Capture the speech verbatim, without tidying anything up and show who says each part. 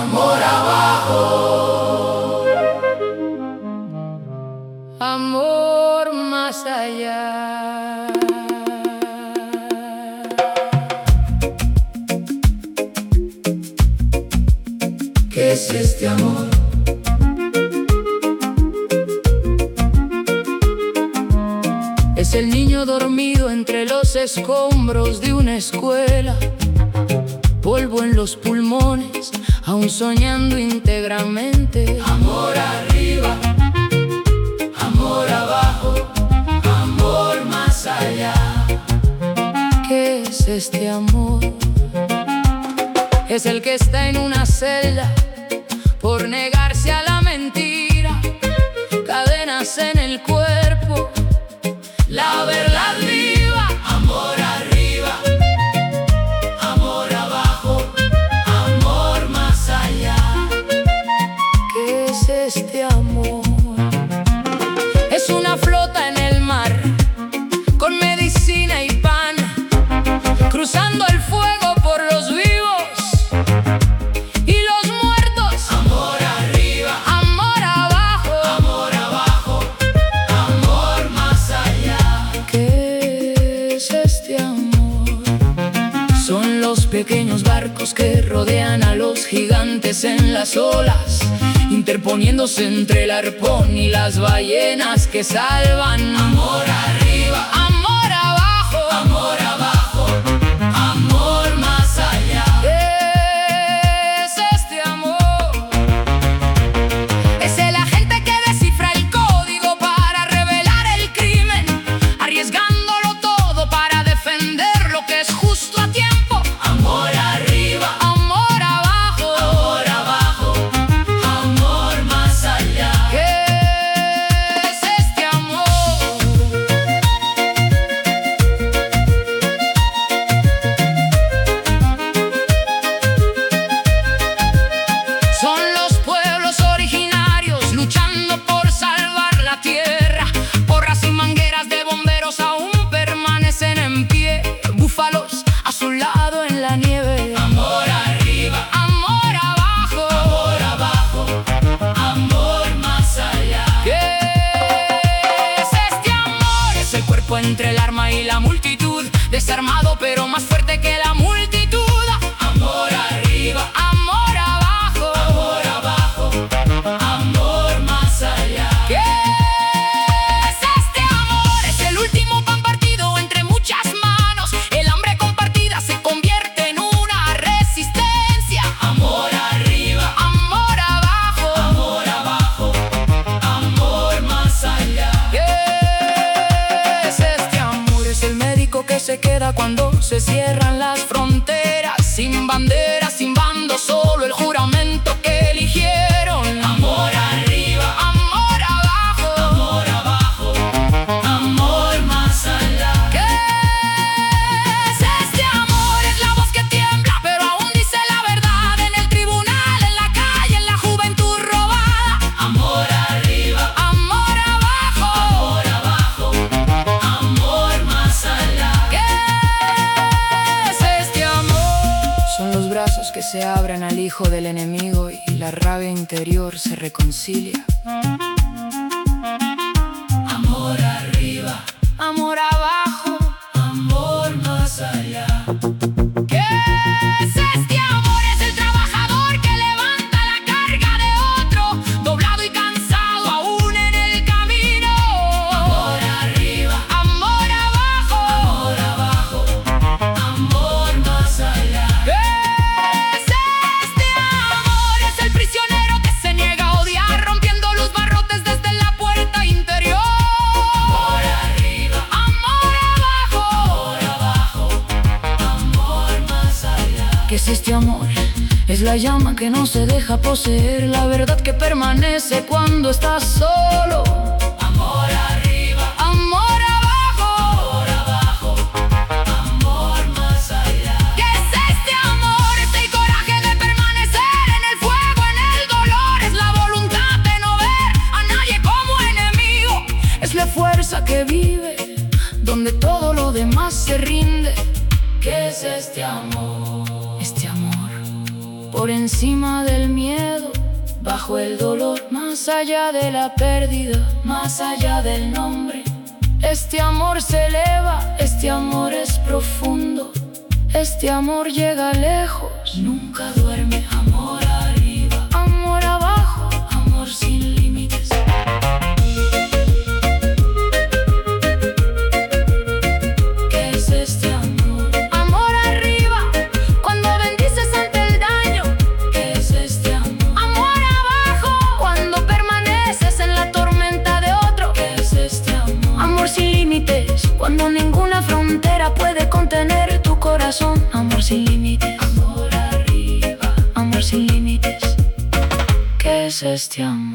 Speaker 1: amor abajo,
Speaker 2: amor más allá.
Speaker 1: ¿Qué es este amor?
Speaker 2: Es el niño dormido entre los escombros de una escuela, polvo en los pulmones, aún soñando íntegramente.
Speaker 1: Amor arriba, amor abajo, amor más allá.
Speaker 2: ¿Qué es este amor? Es el que está en una celda por negarse a la mentira, cadenas en el cuerpo,
Speaker 1: la verdad viva. Amor arriba, amor abajo, amor más allá.
Speaker 2: ¿Qué es este amor? Es una flota en el mar, con medicina y pan, cruzando el fuego por los vivos y los muertos.
Speaker 1: Amor arriba,
Speaker 2: amor abajo,
Speaker 1: amor abajo, amor más allá.
Speaker 2: ¿Qué es este amor? Son los pequeños barcos que rodean a los gigantes en las olas, interponiéndose entre el arpón y las ballenas que salvan.
Speaker 1: Amor arriba,
Speaker 2: amor abajo,
Speaker 1: amor abajo, amor más allá.
Speaker 2: ¿qué es este amor? Es el agente que descifra el código para revelar el crimen, arriesgándolo todo para defender lo que es justo a tiempo.
Speaker 1: Amor arriba,
Speaker 2: amor abajo,
Speaker 1: amor abajo, amor más allá.
Speaker 2: ¿qué es este amor? Son los pueblos originarios luchando por salvar la tierra. Porras y mangueras de bomberos aún permanecen en pie, búfalos a su lado en la nieve.
Speaker 1: Amor arriba,
Speaker 2: amor abajo,
Speaker 1: amor abajo, amor más allá.
Speaker 2: ¿qué es este amor? Es el cuerpo entre el arma y la multitud, desarmado pero más fuerte que la multitud.
Speaker 1: Amor arriba,
Speaker 2: amor abajo,
Speaker 1: amor abajo, amor más allá.
Speaker 2: ¿qué es este amor? Es el último pan partido entre muchas manos. El hambre compartida se convierte en una resistencia.
Speaker 1: Amor arriba,
Speaker 2: amor abajo,
Speaker 1: amor abajo, amor más allá.
Speaker 2: ¿qué es este amor? Es el médico que se queda cuando se cierran las fronteras, sin bandera, sin bando, solo el juramento que eligieron.
Speaker 1: Amor arriba,
Speaker 2: amor abajo,
Speaker 1: amor abajo, amor más allá.
Speaker 2: ¿qué es este amor? Es la voz que tiembla, pero aún dice la verdad, en el tribunal, en la calle, en la juventud robada.
Speaker 1: Amor arriba,
Speaker 2: amor abajo,
Speaker 1: amor abajo, amor más allá.
Speaker 2: ¿qué es este amor? Son los brazos que se abren al hijo del enemigo y la rabia interior se reconcilia.
Speaker 1: Amor arriba,
Speaker 2: amor abajo,
Speaker 1: amor más allá.
Speaker 2: ¿qué es este amor? Es el trabajador que levanta la carga de otro, doblado y cansado aún en el camino.
Speaker 1: Amor arriba,
Speaker 2: amor abajo,
Speaker 1: amor abajo, amor más allá.
Speaker 2: ¿qué es este amor? Es el prisionero que se niega a odiar, rompiendo los barrotes desde la puerta interior.
Speaker 1: Amor arriba,
Speaker 2: amor abajo,
Speaker 1: amor abajo, amor más allá.
Speaker 2: ¿qué es este amor? Es la llama que no se deja poseer, la verdad que permanece cuando estás solo.
Speaker 1: Amor arriba,
Speaker 2: amor abajo,
Speaker 1: amor abajo, amor más allá.
Speaker 2: ¿qué es este amor? Es el coraje de permanecer en el fuego, en el dolor. Es la voluntad de no ver a nadie como enemigo. Es la fuerza que vive donde todo lo demás se rinde.
Speaker 1: ¿Qué es este amor?
Speaker 2: Este amor por encima del miedo, bajo el dolor, más allá de la pérdida, más allá del nombre. Este amor se eleva, este amor es profundo, este amor llega lejos, nunca duerme. Amor arriba, amor abajo, amor sin límites. ¿Qué es este amor? Amor arriba, cuando bendices ante el daño. ¿Qué es este amor? Amor abajo, cuando permaneces en la tormenta de otro. ¿Qué es este amor? Amor sin límites, cuando ninguna frontera puede contener tu corazón. Amor sin límites, amor arriba, amor sin límites. ¿Qué es este amor?